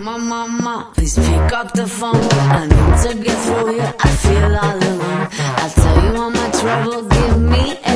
Mama, please pick up the phone. I need to get through here, I feel all alone. I'll tell you all my trouble, give me